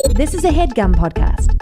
This is a HeadGum podcast.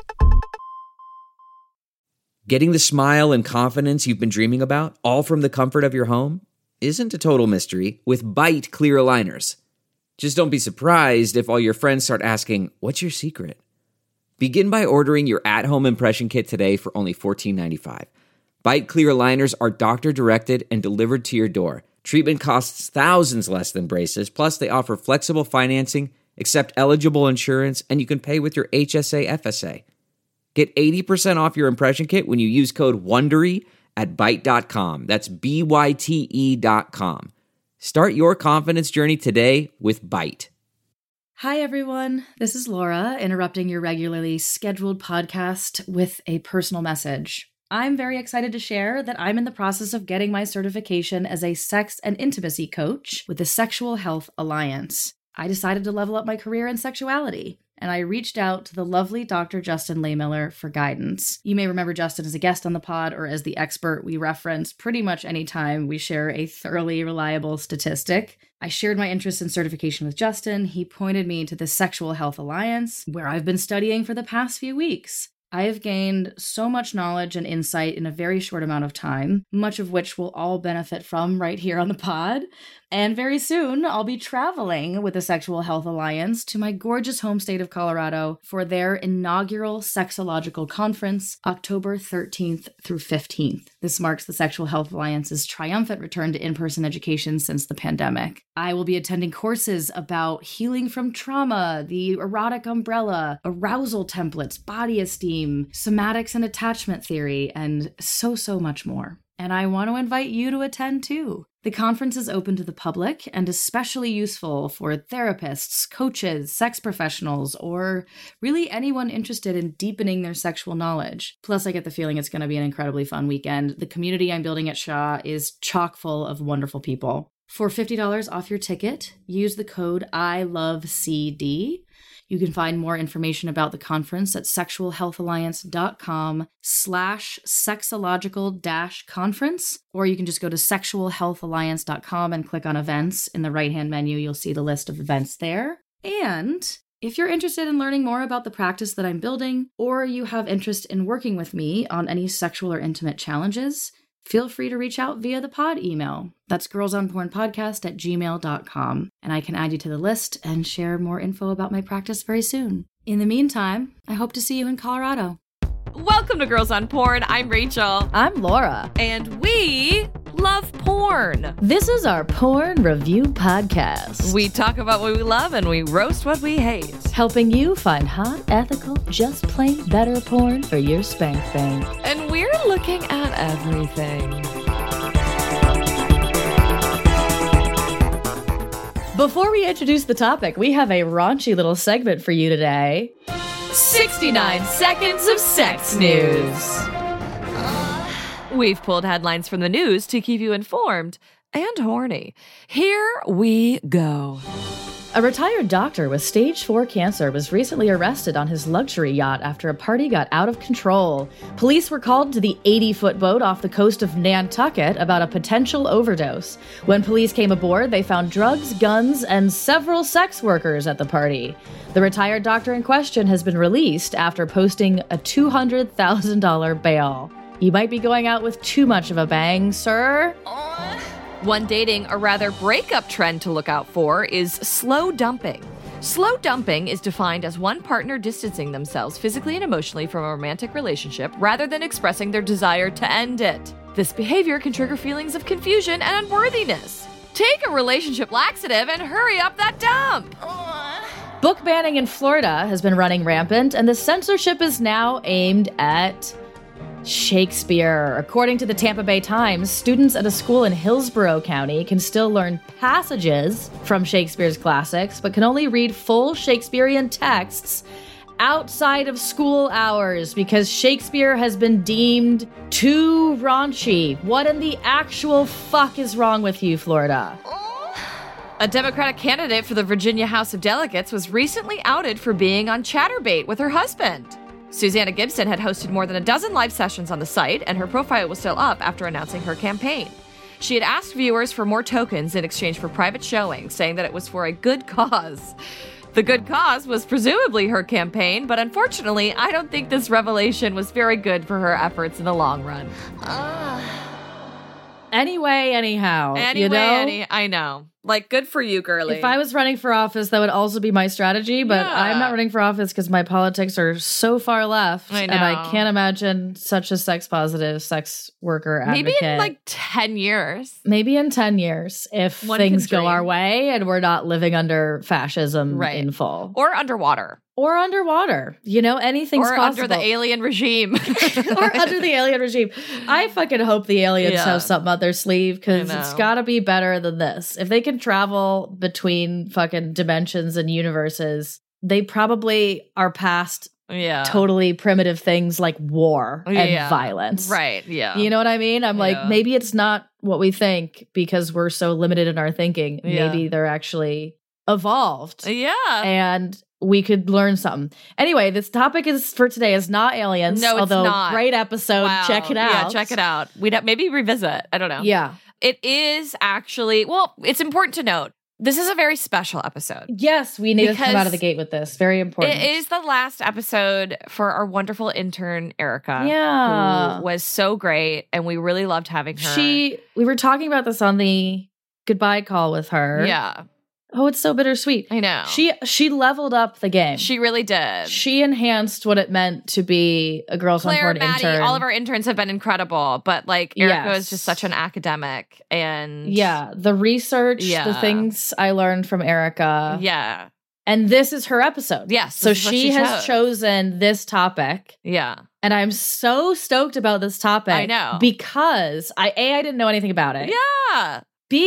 Getting the smile and confidence you've been dreaming about, all from the comfort of your home, isn't a total mystery with Byte clear aligners. Just don't be surprised if all your friends start asking, "What's your secret?" Begin by ordering your at-home impression kit today for only $14.95. Byte clear aligners are doctor-directed and delivered to your door. Treatment costs thousands less than braces, plus they offer flexible financing, accept eligible insurance, and you can pay with your HSA FSA. Get 80% off your impression kit when you use code WONDERY at Byte.com. That's BYTE.com. Start your confidence journey today with Byte. Hi, everyone. This is Laura, interrupting your regularly scheduled podcast with a personal message. I'm very excited to share that I'm in the process of getting my certification as a sex and intimacy coach with the Sexual Health Alliance. I decided to level up my career in sexuality, and I reached out to the lovely Dr. Justin Lehmiller for guidance. You may remember Justin as a guest on the pod or as the expert we reference pretty much any time we share a thoroughly reliable statistic. I shared my interest in certification with Justin. He pointed me to the Sexual Health Alliance, where I've been studying for the past few weeks. I have gained so much knowledge and insight in a very short amount of time, much of which we'll all benefit from right here on the pod. And very soon, I'll be traveling with the Sexual Health Alliance to my gorgeous home state of Colorado for their inaugural sexological conference, October 13th through 15th. This marks the Sexual Health Alliance's triumphant return to in-person education since the pandemic. I will be attending courses about healing from trauma, the erotic umbrella, arousal templates, body esteem, somatics and attachment theory, and so much more. And I want to invite you to attend too. The conference is open to the public and especially useful for therapists, coaches, sex professionals, or really anyone interested in deepening their sexual knowledge. Plus, I get the feeling it's going to be an incredibly fun weekend. The community I'm building at SHA is chock full of wonderful people. For $50 off your ticket, use the code ILOVECD. You can find more information about the conference at sexualhealthalliance.com/sexological-conference, or you can just go to sexualhealthalliance.com and click on events. In the right-hand menu, you'll see the list of events there. And if you're interested in learning more about the practice that I'm building, or you have interest in working with me on any sexual or intimate challenges, feel free to reach out via the pod email. That's girlsonpornpodcast@gmail.com. And I can add you to the list and share more info about my practice very soon. In the meantime, I hope to see you in Colorado. Welcome to Girls on Porn. I'm Rachel. I'm Laura. And we love porn. This is our porn review podcast. We talk about what we love and we roast what we hate. Helping you find hot, ethical, just plain better porn for your spank bank. And we're looking at everything. Before we introduce the topic, we have a raunchy little segment for you today. 69 seconds of sex news. We've pulled headlines from the news to keep you informed and horny. Here we go. A retired doctor with stage 4 cancer was recently arrested on his luxury yacht after a party got out of control. Police were called to the 80-foot boat off the coast of Nantucket about a potential overdose. When police came aboard, they found drugs, guns, and several sex workers at the party. The retired doctor in question has been released after posting a $200,000 bail. You might be going out with too much of a bang, sir. One dating, or rather breakup trend to look out for is slow dumping. Slow dumping is defined as one partner distancing themselves physically and emotionally from a romantic relationship rather than expressing their desire to end it. This behavior can trigger feelings of confusion and unworthiness. Take a relationship laxative and hurry up that dump. Book banning in Florida has been running rampant, and the censorship is now aimed at Shakespeare. According to the Tampa Bay Times, students at a school in Hillsborough County can still learn passages from Shakespeare's classics, but can only read full Shakespearean texts outside of school hours because Shakespeare has been deemed too raunchy. What in the actual fuck is wrong with you, Florida? A Democratic candidate for the Virginia House of Delegates was recently outed for being on Chatterbait with her husband. Susanna Gibson had hosted more than a dozen live sessions on the site, and her profile was still up after announcing her campaign. She had asked viewers for more tokens in exchange for private showings, saying that it was for a good cause. The good cause was presumably her campaign, but unfortunately, I don't think this revelation was very good for her efforts in the long run. Anyway, anyhow, you know? I know. Like, good for you, girly. If I was running for office, that would also be my strategy, but I'm not running for office because my politics are so far left. I know. And I can't imagine such a sex-positive sex worker advocate. Maybe in like 10 years. Maybe in 10 years, if One things can go dream. our way and we're not living under fascism in full. Or underwater. Or underwater. You know, anything's or possible. under the alien regime. Or under the alien regime. I fucking hope the aliens have something up their sleeve because it's gotta be better than this. If they can travel between fucking dimensions and universes, they probably are past totally primitive things like war and violence. Right, yeah. You know what I mean? I'm like, maybe it's not what we think because we're so limited in our thinking. Maybe they're actually evolved. Yeah. And we could learn something. Anyway, this topic for today is not aliens. No, it's not. Great episode. Wow. Check it out. Yeah, check it out. We'd maybe revisit. I don't know. Yeah. It is actually, well, it's important to note, this is a very special episode. Yes, we need to come out of the gate with this. Very important. It is the last episode for our wonderful intern, Erica. Yeah. Who was so great, and we really loved having her. We were talking about this on the goodbye call with her. Yeah. Oh, it's so bittersweet. I know. She leveled up the game. She really did. She enhanced what it meant to be a Girls on Board Maddie, intern. all of our interns have been incredible, but like Erica is just such an academic and the research, the things I learned from Erica. Yeah. And this is her episode. Yes. So she has chosen this topic. Yeah. And I'm so stoked about this topic. I know. Because I didn't know anything about it. Yeah.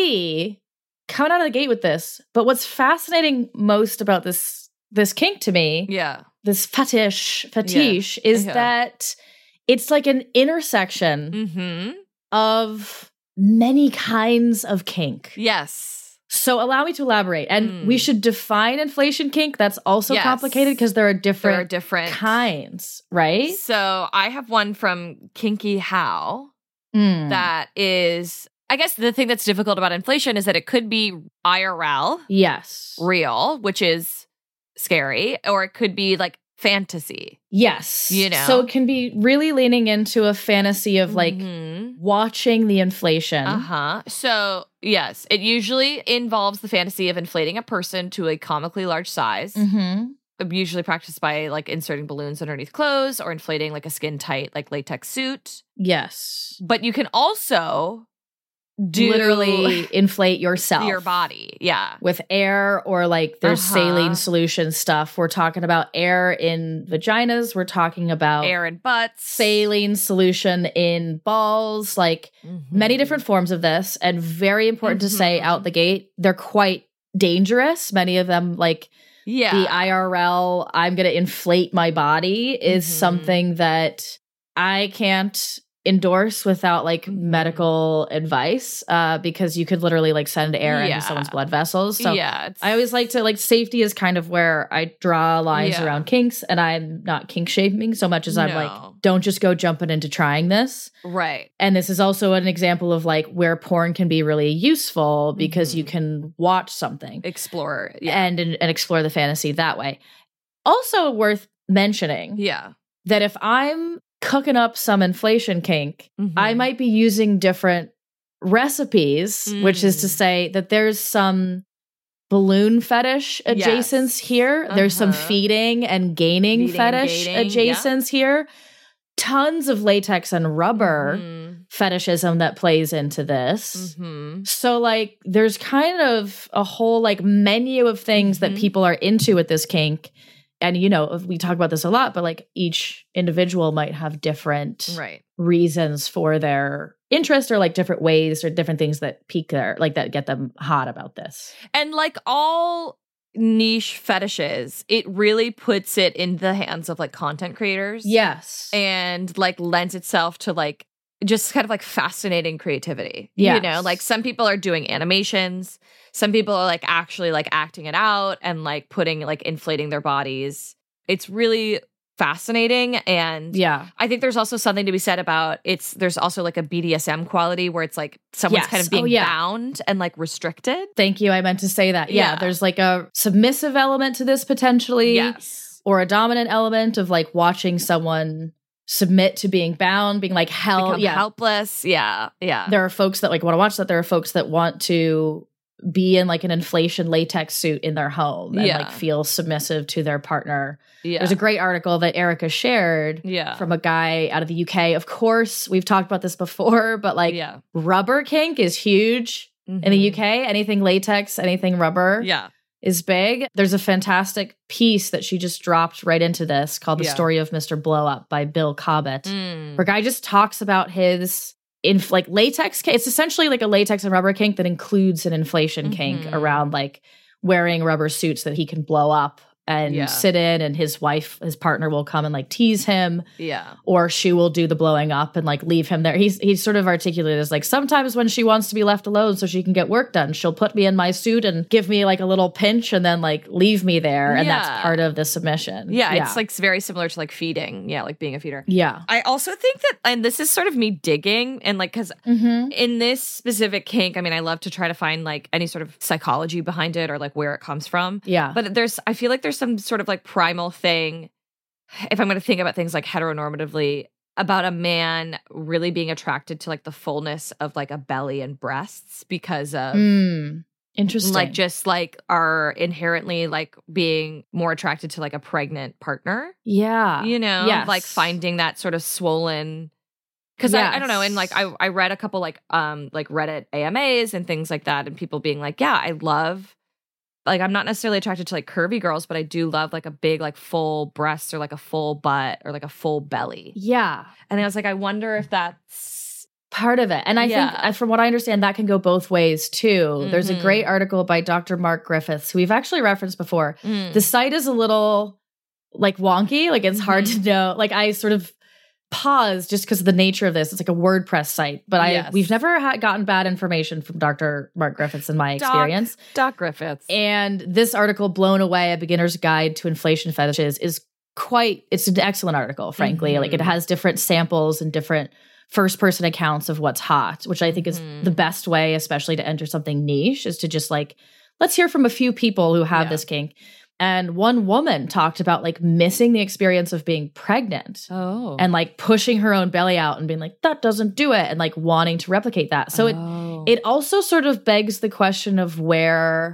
B, coming out of the gate with this. But what's fascinating most about this kink to me, this fetish is that it's like an intersection of many kinds of kink. Yes. So allow me to elaborate. And we should define inflation kink. That's also complicated because there are different kinds, right? So I have one from Kinky How that is, I guess the thing that's difficult about inflation is that it could be IRL. Yes. Real, which is scary, or it could be like fantasy. Yes. You know? So it can be really leaning into a fantasy of like watching the inflation. So, yes, it usually involves the fantasy of inflating a person to a comically large size. Usually practiced by like inserting balloons underneath clothes or inflating like a skin tight like latex suit. Yes. But you can also literally inflate yourself, your body, with air, or like there's saline solution stuff. We're talking about air in vaginas, we're talking about air in butts, saline solution in balls, like many different forms of this. And very important to say out the gate, they're quite dangerous. Many of them, like the IRL, I'm gonna inflate my body, is something that I can't endorse without like medical advice, because you could literally like send air into someone's blood vessels. So I always like to, like, safety is kind of where I draw lines around kinks, and I'm not kink shaming so much as I'm like, don't just go jumping into trying this. Right. And this is also an example of like where porn can be really useful because you can watch something, explore and explore the fantasy that way. Also worth mentioning that if I'm cooking up some inflation kink, I might be using different recipes, which is to say that there's some balloon fetish adjacents here. There's some feeding and gaining fetish adjacents here. Tons of latex and rubber fetishism that plays into this. So like there's kind of a whole like menu of things that people are into with this kink. And, you know, we talk about this a lot, but like each individual might have different reasons for their interest, or like different ways or different things that pique their, like that get them hot about this. And like all niche fetishes, it really puts it in the hands of like content creators. Yes. And like lends itself to like just kind of like fascinating creativity. Yes. You know, like some people are doing animations. Some people are like actually like acting it out and like putting like inflating their bodies. It's really fascinating. And I think there's also something to be said about there's also like a BDSM quality where it's like someone's kind of being bound and like restricted. Thank you. I meant to say that. Yeah. There's like a submissive element to this potentially. Yes. Or a dominant element of like watching someone submit to being bound, being like helpless. Yeah. There are folks that like want to watch that. There are folks that want to be in like an inflation latex suit in their home and like feel submissive to their partner. Yeah. There's a great article that Erica shared from a guy out of the UK. Of course, we've talked about this before, but like rubber kink is huge in the UK. Anything latex, anything rubber is big. There's a fantastic piece that she just dropped right into this called The Story of Mr. Blow Up by Bill Cobbett, where a guy just talks about his like latex kink. It's essentially like a latex and rubber kink that includes an inflation kink around like wearing rubber suits that he can blow up and sit in, and his partner will come and like tease him. Yeah. Or she will do the blowing up and like leave him there. He's sort of articulated as like, sometimes when she wants to be left alone so she can get work done, she'll put me in my suit and give me like a little pinch and then like leave me there. And that's part of the submission. Yeah. It's like very similar to like feeding. Yeah. Like being a feeder. Yeah. I also think that, and this is sort of me digging and like, cause in this specific kink, I mean, I love to try to find like any sort of psychology behind it or like where it comes from. Yeah. But I feel like there's some sort of like primal thing, if I'm going to think about things like heteronormatively, about a man really being attracted to like the fullness of like a belly and breasts because of interesting, like just like are inherently like being more attracted to like a pregnant partner. Yeah. You know, like finding that sort of swollen. Because I don't know, and like I read a couple like Reddit AMAs and things like that, and people being like, yeah, I love. Like, I'm not necessarily attracted to like curvy girls, but I do love like a big, like full breasts or like a full butt or like a full belly. Yeah. And I was like, I wonder if that's part of it. And I think from what I understand, that can go both ways too. There's a great article by Dr. Mark Griffiths, who we've actually referenced before. The site is a little like wonky. Like it's hard to know. Like I sort of pause just because of the nature of this. It's like a WordPress site, but we've never gotten bad information from Dr. Mark Griffiths in my experience. Doc Griffiths. And this article, Blown Away, A Beginner's Guide to Inflation Fetishes, it's an excellent article, frankly. Like it has different samples and different first-person accounts of what's hot, which I think is the best way, especially to enter something niche, is to just like, let's hear from a few people who have this kink. And one woman talked about like missing the experience of being pregnant and like pushing her own belly out and being like, that doesn't do it. And like wanting to replicate that. So it also sort of begs the question of where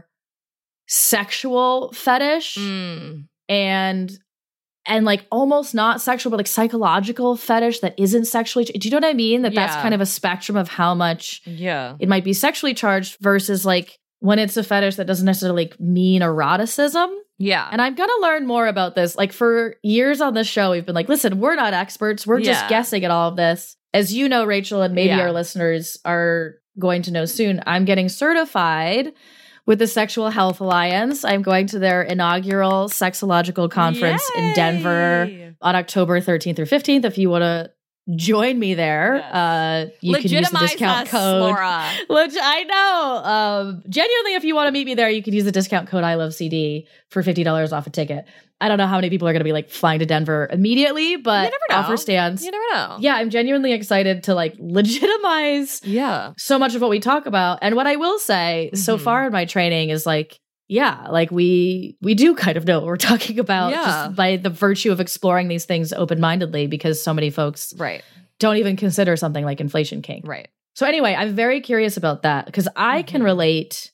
sexual fetish and like almost not sexual, but like psychological fetish that isn't sexually, do you know what I mean? That's kind of a spectrum of how much it might be sexually charged versus like when it's a fetish that doesn't necessarily mean eroticism. Yeah. And I'm going to learn more about this. Like for years on this show, we've been like, listen, we're not experts. We're just guessing at all of this. As you know, Rachel, and maybe our listeners are going to know soon, I'm getting certified with the Sexual Health Alliance. I'm going to their inaugural sexological conference in Denver on October 13th through 15th. If you want to join me there. You can use the discount code. Laura. Which I know. Genuinely, if you want to meet me there, you can use the discount code ILOVECD for $50 off a ticket. I don't know how many people are going to be like flying to Denver immediately, but offer stands. You never know. Yeah, I'm genuinely excited to like legitimize so much of what we talk about. And what I will say so far in my training is like, like we do kind of know what we're talking about just by the virtue of exploring these things open-mindedly, because so many folks don't even consider something like inflation kink. Right. So anyway, I'm very curious about that because I can relate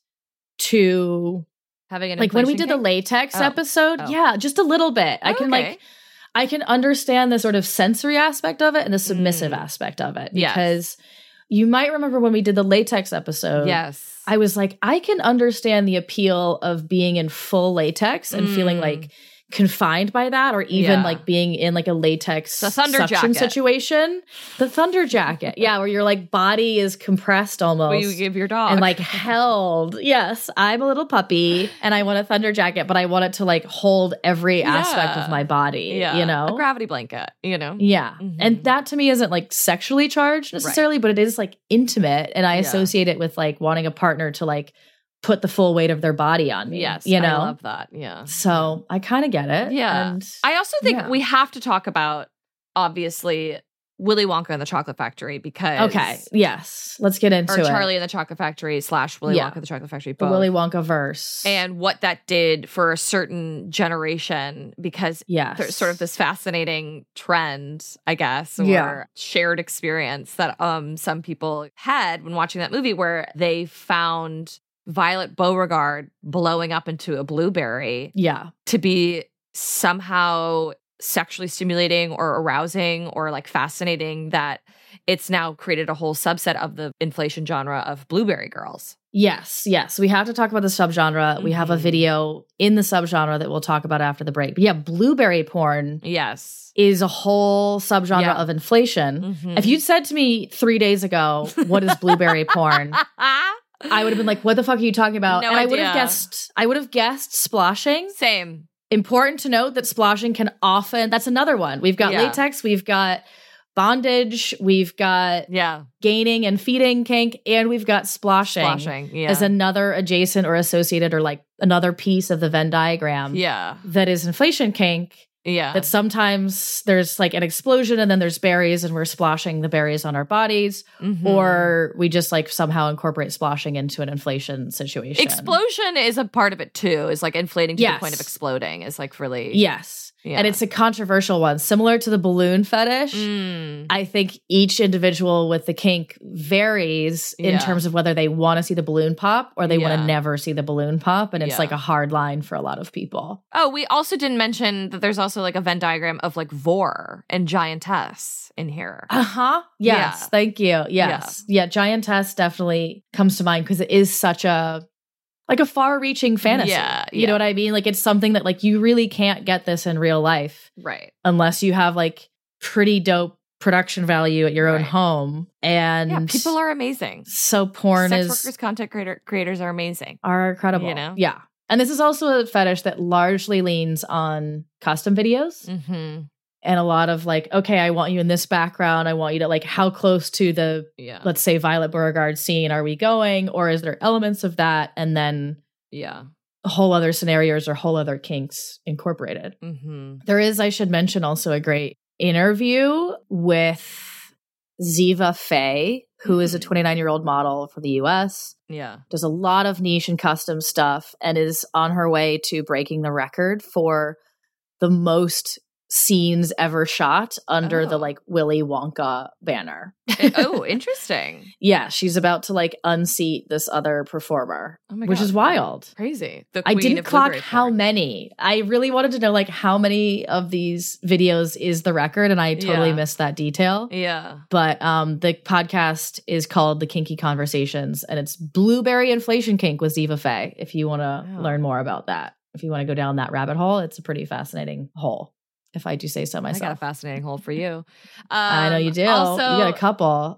to having an like when we did the latex episode. Yeah, just a little bit. I can understand the sort of sensory aspect of it and the submissive aspect of it because you might remember when we did the latex episode. Yes. I was like, I can understand the appeal of being in full latex and feeling like confined by that, or even like being in like a latex suction situation. The thunder jacket. Where your like body is compressed almost. What you give your dog. And like held. Yes, I'm a little puppy and I want a thunder jacket, but I want it to like hold every aspect of my body, you know? A gravity blanket, you know? Yeah. And that to me isn't like sexually charged necessarily, but it is like intimate. And I associate it with like wanting a partner to like put the full weight of their body on me. Yes, you know? I love that. Yeah. So I kind of get it. Yeah. And I also think we have to talk about, obviously, Willy Wonka and the Chocolate Factory because... Okay, yes. Let's get into it. Or Charlie and the Chocolate Factory / Willy Wonka and the Chocolate Factory, both. The Willy Wonka verse. And what that did for a certain generation, because there's sort of this fascinating trend, I guess, or shared experience that some people had when watching that movie where they found Violet Beauregard blowing up into a blueberry to be somehow sexually stimulating or arousing or like fascinating, that it's now created a whole subset of the inflation genre of blueberry girls. Yes. We have to talk about the subgenre. We have a video in the subgenre that we'll talk about after the break. But yeah, blueberry porn is a whole subgenre of inflation. If you'd said to me 3 days ago, what is blueberry porn? I would have been like, what the fuck are you talking about? And idea. I would have guessed splashing. Same. Important to note that splashing can often, that's another one. We've got latex, we've got bondage, we've got gaining and feeding kink, and we've got splashing as another adjacent or associated or like another piece of the Venn diagram that is inflation kink. That sometimes there's like an explosion and then there's berries and we're splashing the berries on our bodies, or we just like somehow incorporate splashing into an inflation situation. Explosion is a part of it too, is like inflating to the point of exploding is like really... Yes. Yeah. And it's a controversial one. Similar to the balloon fetish, I think each individual with the kink varies in terms of whether they want to see the balloon pop or they want to never see the balloon pop. And it's like a hard line for a lot of people. Oh, we also didn't mention that there's also like a Venn diagram of like vor and giantess in here. Yes. Thank you. Yes. Yeah. Giantess definitely comes to mind because it is such a... like a far-reaching fantasy. You know what I mean? Like it's something that like you really can't get this in real life. Right. Unless you have like pretty dope production value at your own home. And people are amazing. So porn Sex workers, content creators are amazing. Are incredible. You know? Yeah. And this is also a fetish that largely leans on custom videos. And a lot of like, okay, I want you in this background. I want you to like, how close to the, let's say, Violet Beauregard scene are we going? Or is there elements of that? And then whole other scenarios or whole other kinks incorporated. There is, I should mention, also a great interview with Ziva Faye, who is a 29-year-old model from the US. Does a lot of niche and custom stuff and is on her way to breaking the record for the most scenes ever shot under the like Willy Wonka banner. Oh, interesting. Yeah, she's about to like unseat this other performer, which is wild. Crazy. I didn't clock how many. I really wanted to know like how many of these videos is the record, and I totally missed that detail. But the podcast is called The Kinky Conversations, and it's Blueberry Inflation Kink with Ziva Faye. If you want to learn more about that, if you want to go down that rabbit hole, it's a pretty fascinating hole, if I do say so myself. I got a fascinating hole for you. I know you do. Also, you got a couple.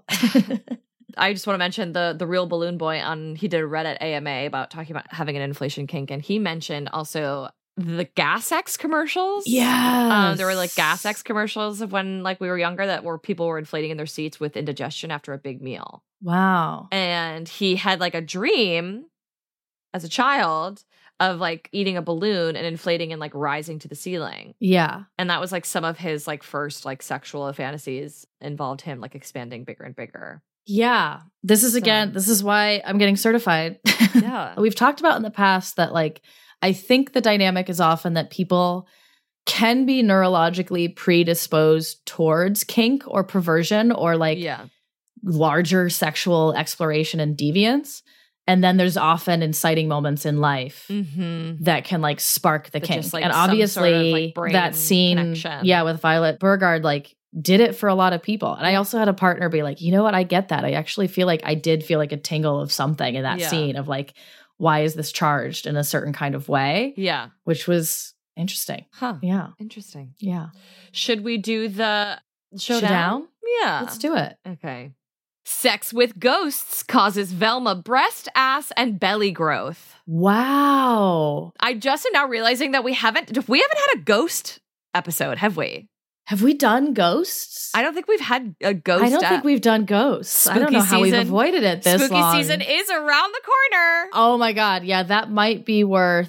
I just want to mention the Real Balloon Boy he did a Reddit AMA about talking about having an inflation kink, and he mentioned also the Gas X commercials. There were like Gas X commercials of when like we were younger that were people were inflating in their seats with indigestion after a big meal. Wow. And he had like a dream as a child of like eating a balloon and inflating and like rising to the ceiling. And that was like some of his like first like sexual fantasies involved him like expanding bigger and bigger. This is why I'm getting certified. We've talked about in the past that like, I think the dynamic is often that people can be neurologically predisposed towards kink or perversion or like larger sexual exploration and deviance. And then there's often inciting moments in life that can like spark the kink. Just, like, and obviously sort of, like, that scene, with Violet Beauregard, like did it for a lot of people. And I also had a partner be like, you know what? I get that. I actually feel like I did feel like a tingle of something in that scene of like, why is this charged in a certain kind of way? Which was interesting. Interesting. Should we do the showdown? Let's do it. Okay. Sex with ghosts causes Velma breast, ass, and belly growth. Wow. I just am now realizing that we haven't had a ghost episode, have we? Have we done ghosts? I don't think we've had a ghost. I don't think we've done ghosts. I don't know how we've avoided it this long. Spooky season is around the corner. Oh my God. Yeah, that might be worth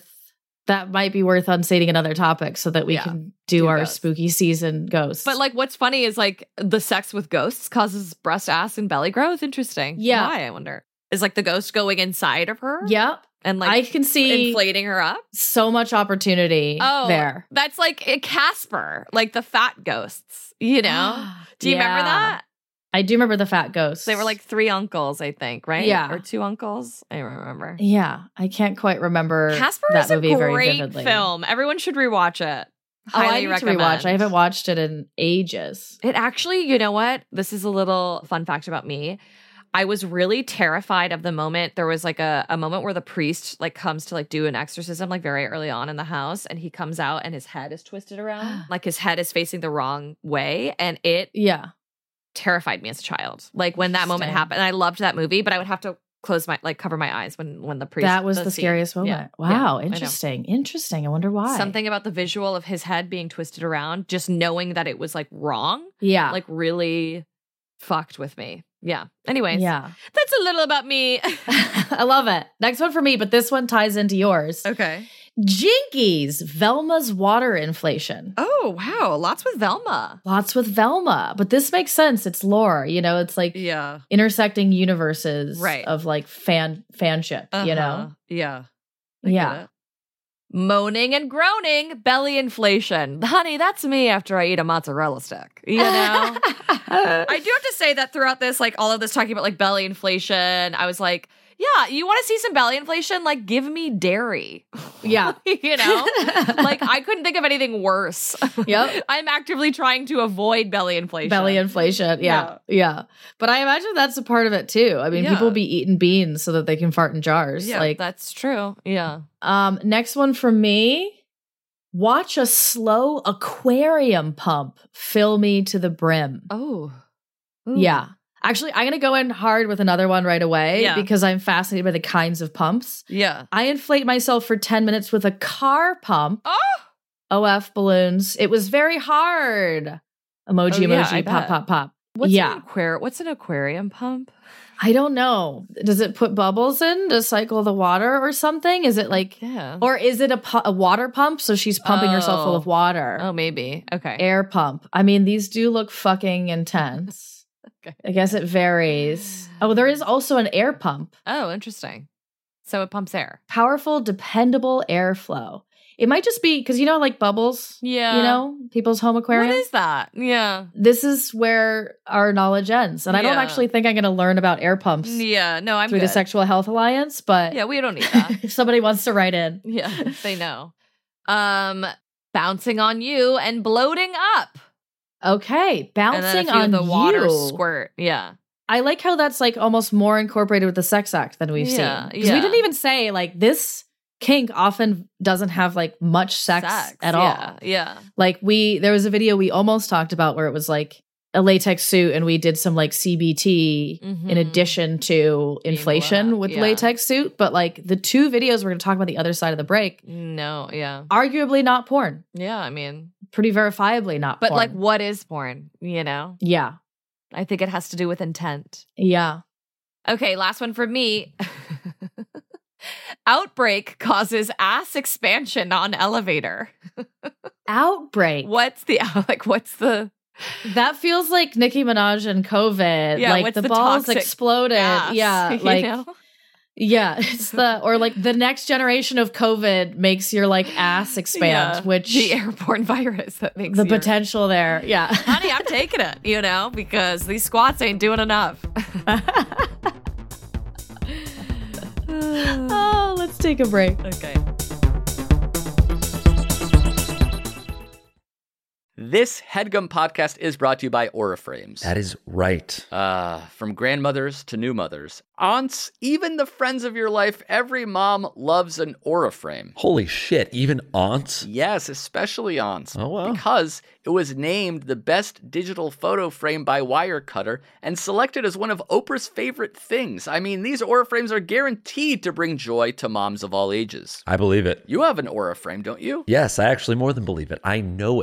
unseating another topic so that we can do our ghosts. Spooky season ghosts. But like what's funny is like the sex with ghosts causes breast, ass, and belly growth. Interesting. Yeah. Why, I wonder? Is like the ghost going inside of her? Yep. And like I can see inflating her up. So much opportunity there. That's like a Casper, like the fat ghosts, you know? Do you remember that? I do remember the fat ghosts. They were like 3 uncles, I think, right? Yeah. Or 2 uncles. I don't remember. Yeah. I can't quite remember Casper that movie very is a vividly. great film. Everyone should rewatch it. I need to rewatch. I haven't watched it in ages. It actually, you know what? This is a little fun fact about me. I was really terrified of the moment. There was like a moment where the priest like comes to like do an exorcism like very early on in the house, and he comes out and his head is twisted around. Like his head is facing the wrong way, and it terrified me as a child. Like when that moment happened. And I loved that movie, but I would have to cover my eyes when the priest. That was the scariest moment. Yeah. Wow, interesting. Interesting. I wonder why. Something about the visual of his head being twisted around, just knowing that it was like wrong. Yeah. Like really fucked with me. Yeah. Anyways. Yeah. That's a little about me. I love it. Next one for me, but this one ties into yours. Okay. Jinkies, Velma's water inflation. Oh, wow. Lots with Velma. Lots with Velma. But this makes sense. It's lore. You know, it's like intersecting universes of like fanship, you know? Yeah. Yeah. Moaning and groaning, belly inflation. Honey, that's me after I eat a mozzarella stick. You know? I do have to say that throughout this, like all of this talking about like belly inflation, I was like, yeah, you want to see some belly inflation? Like, give me dairy. Yeah. You know? Like, I couldn't think of anything worse. Yep. I'm actively trying to avoid belly inflation. Belly inflation. Yeah. But I imagine that's a part of it too. I mean, people be eating beans so that they can fart in jars. Yeah, like that's true. Yeah. Next one from me. Watch a slow aquarium pump fill me to the brim. Oh. Ooh. Yeah. Actually, I'm going to go in hard with another one right away because I'm fascinated by the kinds of pumps. Yeah. I inflate myself for 10 minutes with a car pump. Oh! OF balloons. It was very hard. Emoji, pop. What's an aquarium pump? I don't know. Does it put bubbles in to cycle the water or something? Is it like, or is it a water pump? So she's pumping herself full of water. Oh, maybe. Okay. Air pump. I mean, these do look fucking intense. Okay. I guess it varies. Oh, there is also an air pump. Oh, interesting. So it pumps air. Powerful, dependable airflow. It might just be because, you know, like bubbles. Yeah. You know, people's home aquarium. What is that? Yeah. This is where our knowledge ends. And I don't actually think I'm going to learn about air pumps. Yeah. No, I'm through the Sexual Health Alliance. But yeah, we don't need that. If somebody wants to write in. Yeah, they know. Bouncing on you and bloating up. Okay. Bouncing on the water you. Squirt. Yeah. I like how that's like almost more incorporated with the sex act than we've seen. Because we didn't even say like this kink often doesn't have like much sex at all. Yeah. Like there was a video we almost talked about where it was like a latex suit and we did some like CBT in addition to inflation with latex suit. But like the 2 videos we're going to talk about the other side of the break. No. Yeah. Arguably not porn. Yeah. I mean. Pretty verifiably not porn. But like what is porn? You know? Yeah. I think it has to do with intent. Yeah. Okay. Last one for me. Outbreak causes ass expansion on elevator. Outbreak. What's the that feels like Nicki Minaj and COVID. Yeah, like the balls exploded. Gas, yeah. Like you know? Yeah, it's or like the next generation of COVID makes your like ass expand, which the airborne virus that makes the potential there. Yeah. Honey, I'm taking it, you know, because these squats ain't doing enough. Oh, let's take a break. Okay. This HeadGum podcast is brought to you by Auraframes. That is right. From grandmothers to new mothers, aunts, even the friends of your life, every mom loves an Auraframe. Holy shit, even aunts? Yes, especially aunts. Oh, wow. Because it was named the best digital photo frame by Wirecutter and selected as one of Oprah's favorite things. I mean, these Auraframes are guaranteed to bring joy to moms of all ages. I believe it. You have an Auraframe, don't you? Yes, I actually more than believe it. I know it.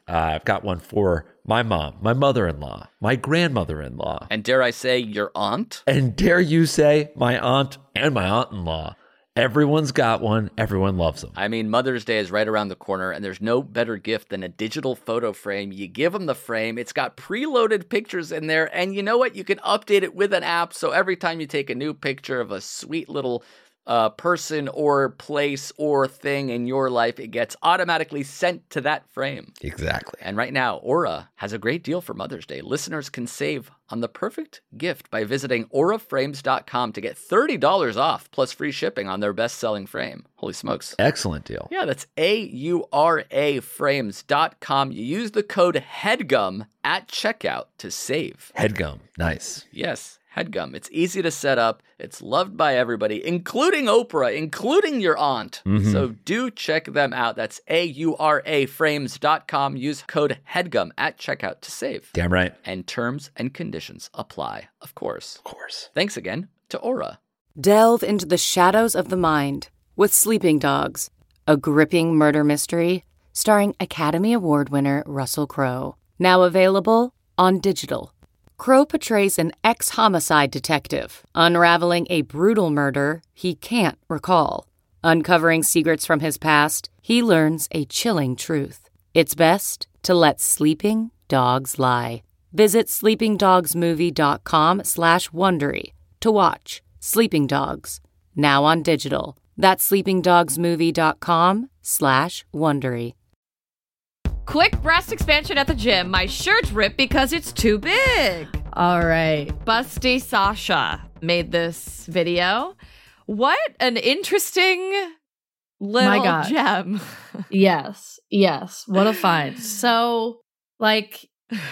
I've got one for my mom, my mother-in-law, my grandmother-in-law. And dare I say, your aunt? And dare you say, my aunt and my aunt-in-law. Everyone's got one. Everyone loves them. I mean, Mother's Day is right around the corner, and there's no better gift than a digital photo frame. You give them the frame. It's got preloaded pictures in there, and you know what? You can update it with an app, so every time you take a new picture of a sweet little person or place or thing in your life, it gets automatically sent to that frame. Exactly. And right now, Aura has a great deal for Mother's Day. Listeners can save on the perfect gift by visiting auraframes.com to get $30 off plus free shipping on their best-selling frame. Holy smokes. Excellent deal. Yeah, that's auraframes.com. You use the code HEADGUM at checkout to save. Headgum. Nice. Yes, HEADGUM. It's easy to set up. It's loved by everybody, including Oprah, including your aunt. So do check them out. That's auraframes.com. Use code HEADGUM at checkout to save. Damn right. And terms and conditions apply, of course. Of course. Thanks again to Aura. Delve into the shadows of the mind with Sleeping Dogs, a gripping murder mystery starring Academy Award winner Russell Crowe. Now available on digital. Crowe portrays an ex-homicide detective unraveling a brutal murder he can't recall. Uncovering secrets from his past, he learns a chilling truth. It's best to let sleeping dogs lie. Visit sleepingdogsmovie.com/Wondery to watch Sleeping Dogs, now on digital. That's sleepingdogsmovie.com/Wondery. Quick breast expansion at the gym. My shirt's ripped because it's too big. All right. Busty Sasha made this video. What an interesting little gem. Yes. What a find. So, like,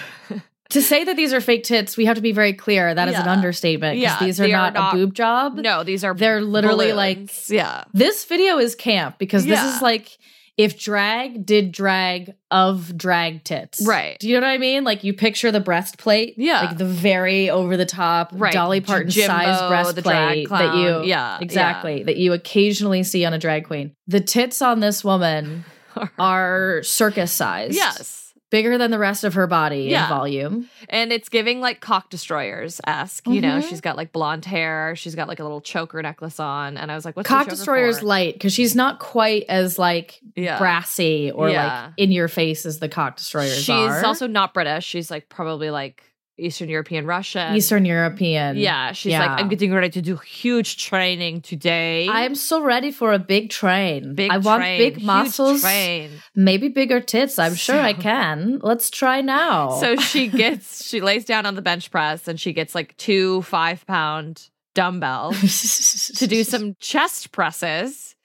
to say that these are fake tits, we have to be very clear. That is an understatement. Because these are not a boob job. No, they're literally balloons. like, this video is camp because this is like, if drag did drag of drag tits. Right. Do you know what I mean? Like, you picture the breastplate. Yeah. Like the very over the top Dolly Parton size breastplate that you that you occasionally see on a drag queen. The tits on this woman are circus size. Yes. Bigger than the rest of her body in volume. And it's giving like Cock Destroyers-esque. You know, she's got like blonde hair. She's got like a little choker necklace on. And I was like, what's Cock the choker Destroyer's for? light because she's not quite as like brassy or like in your face as the Cock Destroyers are. She's also not British. She's like probably like Eastern European Russian. Eastern European. Yeah. She's like, I'm getting ready to do huge training today. I'm so ready for a big train. I want big muscles. Maybe bigger tits. I'm sure I can. Let's try now. So she lays down on the bench press and she gets like 2 5-pound dumbbells to do some chest presses.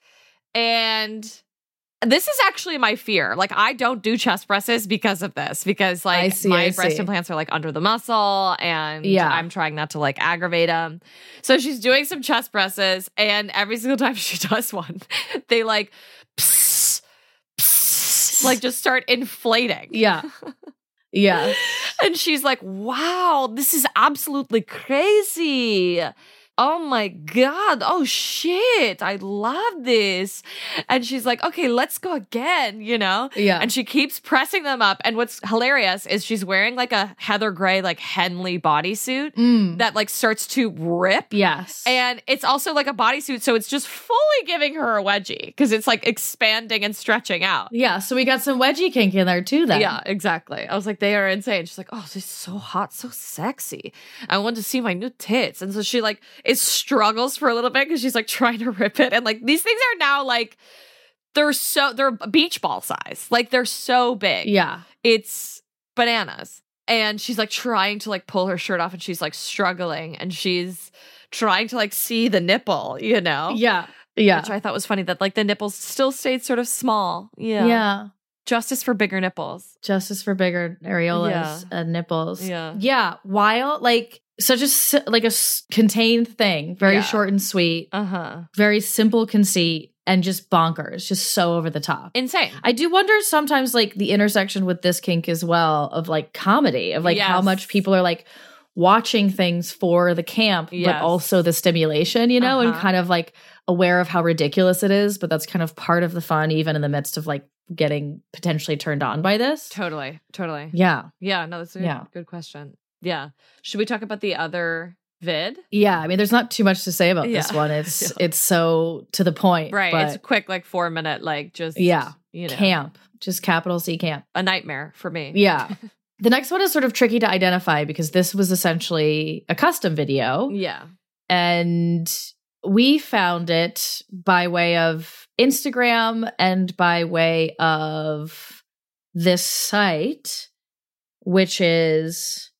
And this is actually my fear. Like, I don't do chest presses because of this. Because, like, my breast implants are, like, under the muscle. And I'm trying not to, like, aggravate them. So she's doing some chest presses. And every single time she does one, they, like, psst, psst, like, just start inflating. Yeah. Yeah. And she's like, wow, this is absolutely crazy. Oh my God. Oh shit. I love this. And she's like, okay, let's go again, you know? Yeah. And she keeps pressing them up. And what's hilarious is she's wearing like a Heather Gray, like Henley bodysuit that like starts to rip. Yes. And it's also like a bodysuit. So it's just fully giving her a wedgie because it's like expanding and stretching out. Yeah. So we got some wedgie kink in there too then. Yeah, exactly. I was like, they are insane. She's like, oh, this is so hot, so sexy. I want to see my new tits. And so she like, it struggles for a little bit because she's like trying to rip it. And like these things are now like, they're beach ball size. Like they're so big. Yeah. It's bananas. And she's like trying to like pull her shirt off and she's like struggling and she's trying to like see the nipple, you know? Yeah. Yeah. Which I thought was funny that like the nipples still stayed sort of small. Yeah. Yeah. Justice for bigger nipples. Justice for bigger areolas and nipples. Yeah. Yeah. Wild, like such a contained thing. Very short and sweet. Very simple conceit and just bonkers. Just so over the top. Insane. I do wonder sometimes like the intersection with this kink as well of like comedy, of like how much people are like watching things for the camp, but also the stimulation, you know, and kind of like aware of how ridiculous it is. But that's kind of part of the fun, even in the midst of like getting potentially turned on by this. Totally. Yeah. Yeah, no, that's a good question. Yeah. Should we talk about the other vid? Yeah, I mean, there's not too much to say about this one. It's so to the point. Right. But It's a quick, like 4-minute, like just, camp. Just capital C camp. A nightmare for me. Yeah. The next one is sort of tricky to identify because this was essentially a custom video. Yeah. And we found it by way of Instagram and by way of this site, which is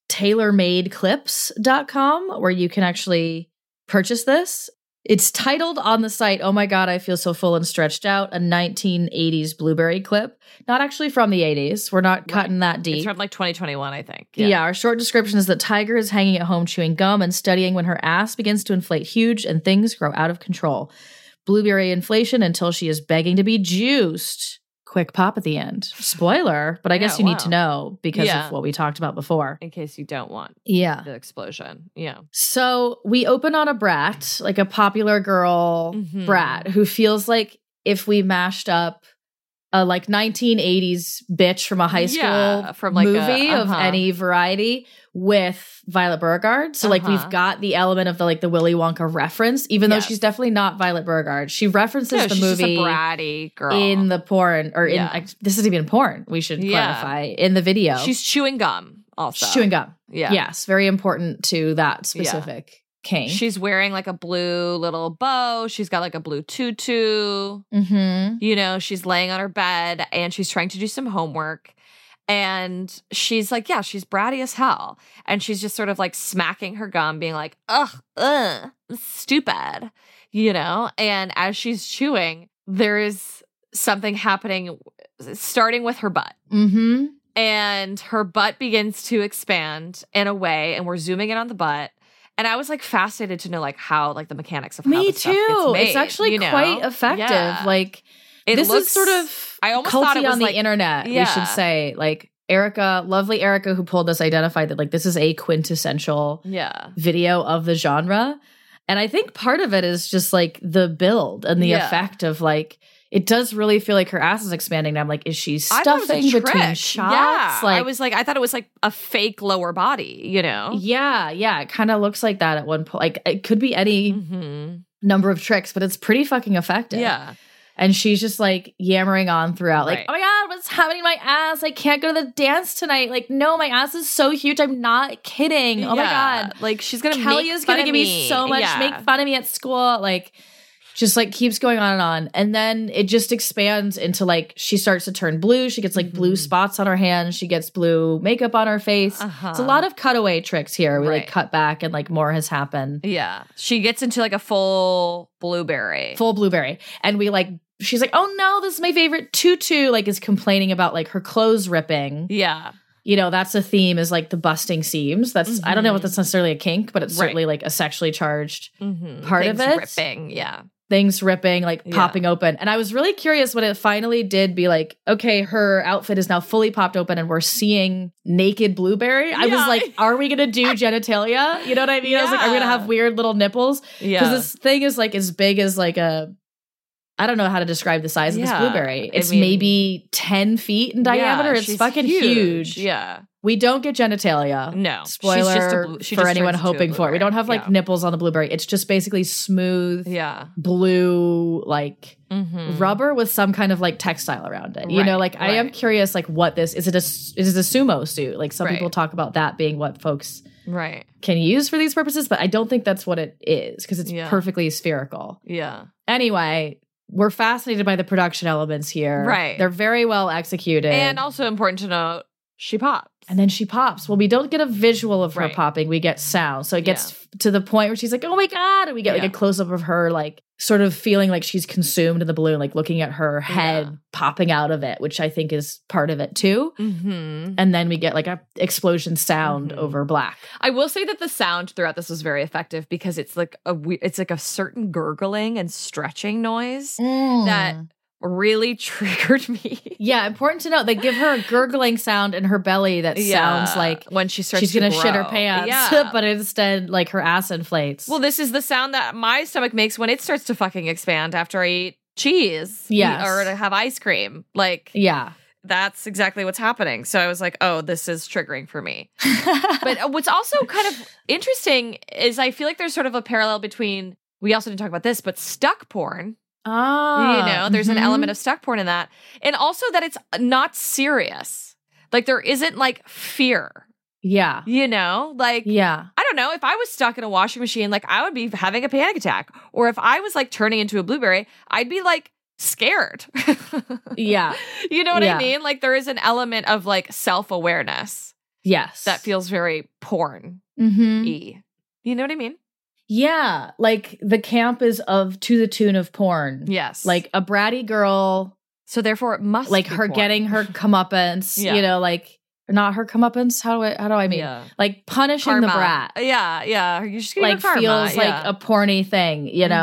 tailormadeclips.com, where you can actually purchase this. It's titled on the site, "Oh my God, I feel so full and stretched out," a 1980s Blueberry clip. Not actually from the 80s. We're not cutting that deep. It's from like 2021, I think. Yeah, our short description is that Tiger is hanging at home chewing gum and studying when her ass begins to inflate huge and things grow out of control. Blueberry inflation until she is begging to be juiced. Quick pop at the end. Spoiler, but I guess you need to know because of what we talked about before. In case you don't want the explosion. Yeah. So we open on a brat, like a popular girl brat, who feels like if we mashed up a like 1980s bitch from a high school from like movie of any variety with Violet Beauregarde. So like we've got the element of the Willy Wonka reference, even though she's definitely not Violet Beauregarde. She references the movie just a bratty girl in the porn, or in this isn't even porn. We should clarify in the video. She's chewing gum also. She's chewing gum. Yeah. Yes, very important to that specific king. She's wearing like a blue little bow. She's got like a blue tutu. You know, she's laying on her bed and she's trying to do some homework. And she's like, she's bratty as hell. And she's just sort of like smacking her gum, being like, stupid, you know? And as she's chewing, there is something happening, starting with her butt. And her butt begins to expand in a way, and we're zooming in on the butt. And I was like fascinated to know like how like the mechanics of how Me this stuff too. gets made, It's actually quite effective. Yeah. Like this is sort of I almost thought it was on the like, internet. We should say like Erica, lovely Erica, who pulled this, identified that like this is a quintessential video of the genre. And I think part of it is just like the build and the effect of like. It does really feel like her ass is expanding. And I'm like, is she stuffing between shots? Yeah. Like, I thought it was like a fake lower body, you know? Yeah. It kind of looks like that at one point. Like it could be any number of tricks, but it's pretty fucking effective. Yeah. And she's just like yammering on throughout. Like, oh my God, what's happening to my ass? I can't go to the dance tonight. Like, no, my ass is so huge. I'm not kidding. Oh my God. Like she's going to Kelly is going to give me so much, make fun of me at school. Like, just like keeps going on and on. And then it just expands into like, she starts to turn blue. She gets like blue spots on her hands. She gets blue makeup on her face. It's a lot of cutaway tricks here. We like cut back and like more has happened. Yeah. She gets into like a full blueberry. And we like, she's like, oh no, this is my favorite tutu, like is complaining about like her clothes ripping. Yeah. You know, that's a theme is like the busting seams. That's, I don't know if that's necessarily a kink, but it's certainly like a sexually charged part of it. Ripping. Yeah. Things ripping, like popping open. And I was really curious when it finally did be like, okay, her outfit is now fully popped open and we're seeing naked Blueberry. I was like, are we going to do genitalia? You know what I mean? I was like, are we going to have weird little nipples? Because this thing is like as big as like a, I don't know how to describe the size of this Blueberry. It's maybe 10 feet in diameter. It's fucking huge. Yeah. We don't get genitalia. No. Spoiler for anyone hoping for it. We don't have like nipples on the Blueberry. It's just basically smooth, blue, like rubber with some kind of like textile around it. You know, like I am curious, like what this is. It a sumo suit? Like some people talk about that being what folks can use for these purposes, but I don't think that's what it is because it's perfectly spherical. Yeah. Anyway. We're fascinated by the production elements here. Right. They're very well executed. And also important to note, she pops. And then she pops. Well, we don't get a visual of her popping. We get sound. So it gets to the point where she's like, oh my God. And we get like a close-up of her like sort of feeling like she's consumed in the balloon, like looking at her head popping out of it, which I think is part of it too. And then we get like a explosion sound over black. I will say that the sound throughout this was very effective because it's like a certain gurgling and stretching noise that really triggered me. Yeah, important to note. They give her a gurgling sound in her belly that sounds like when she starts she's going to shit her pants, but instead like her ass inflates. Well, this is the sound that my stomach makes when it starts to fucking expand after I eat cheese. Yes. Or to have ice cream. Like, Yeah. that's exactly what's happening. So I was like, oh, this is triggering for me. But what's also kind of interesting is I feel like there's sort of a parallel between, we also didn't talk about this, but stuck porn. There's an element of stuck porn in that. And also that it's not serious. Like there isn't like fear. Yeah. Like, Yeah. I don't know, if I was stuck in a washing machine, like I would be having a panic attack. Or if I was like turning into a blueberry, I'd be like scared. Yeah. You know what I mean? Like there is an element of like self-awareness. Yes. That feels very porn-y. You know what I mean? Yeah. Like the camp is to the tune of porn. Yes. Like a bratty girl. So therefore it must like be her porn. getting her comeuppance, like not her comeuppance. How do I mean? Yeah. Like punishing Karma. the brat. Yeah. You're just getting Like karma. feels like a porny thing,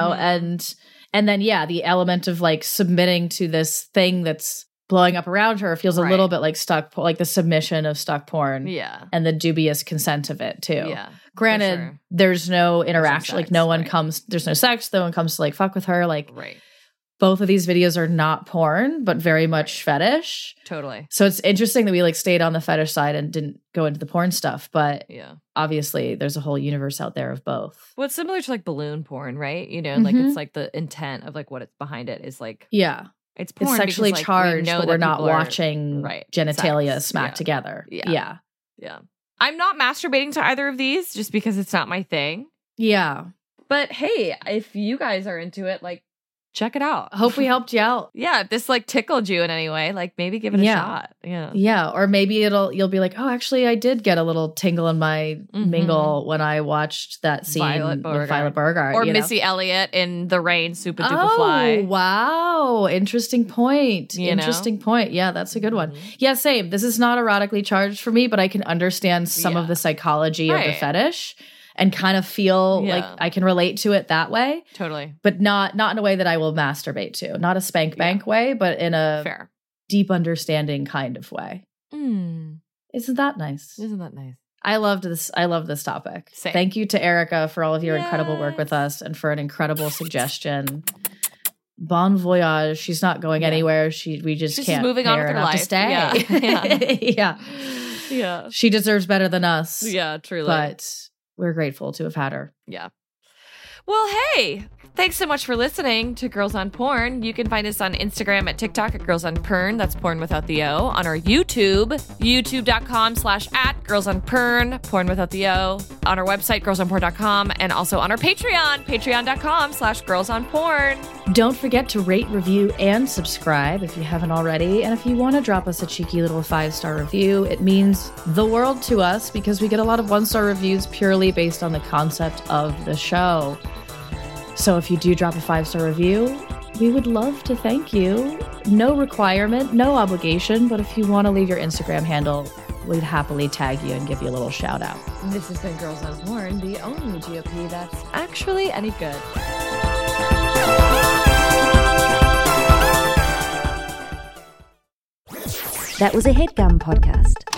and then the element of like submitting to this thing that's blowing up around her feels a little bit like like the submission of stuck porn. Yeah. And the dubious consent of it too. Yeah. Granted, sure. There's no interaction. sex, like no one right. comes, there's no sex. No one comes to like fuck with her. Like Right. both of these videos are not porn, but very much fetish. Totally. So it's interesting that we like stayed on the fetish side and didn't go into the porn stuff. But obviously there's a whole universe out there of both. Well, it's similar to like balloon porn, right? Like it's like the intent of like what it's behind it is like. Yeah. It's porn. It's sexually because, like, charged, we know but that we're not people are- watching genitalia sex. smack together. Yeah. I'm not masturbating to either of these just because it's not my thing. Yeah. But hey, if you guys are into it, like, check it out. I hope we helped you out. Yeah, if this like tickled you in any way, like maybe give it a shot. Yeah. Yeah. Or maybe you'll be like, oh, actually I did get a little tingle in my mingle when I watched that scene with Violet Beauregard. Or Missy Elliott in The Rain, Super Duper Oh, Fly. wow. Interesting point. Interesting point. Yeah, that's a good one. Yeah, same. This is not erotically charged for me, but I can understand some of the psychology of the fetish and kind of feel like I can relate to it that way. Totally. But not in a way that I will masturbate to. Not a spank bank way, but in a deep understanding kind of way. Isn't that nice? Isn't that nice? I love this topic. Same. Thank you to Erica for all of your incredible work with us and for an incredible suggestion. Bon voyage. She's not going anywhere. We just can't moving on pay with her her enough life. to stay. Yeah. Yeah. She deserves better than us. Yeah, truly. But we're grateful to have had her. Yeah. Well, hey, thanks so much for listening to Girls on Porn. You can find us on Instagram at TikTok at Girls on Pern. That's porn without the O. On our YouTube, youtube.com/@girlsonpern, porn without the O. On our website, girlsonporn.com. And also on our Patreon, patreon.com/girlsonporn. Don't forget to rate, review, and subscribe if you haven't already. And if you want to drop us a cheeky little 5-star review, it means the world to us because we get a lot of 1-star reviews purely based on the concept of the show. So if you do drop a 5-star review, we would love to thank you. No requirement, no obligation, but if you want to leave your Instagram handle, we'd happily tag you and give you a little shout out. This has been Girls on Porn, the only GOP that's actually any good. That was a HeadGum podcast.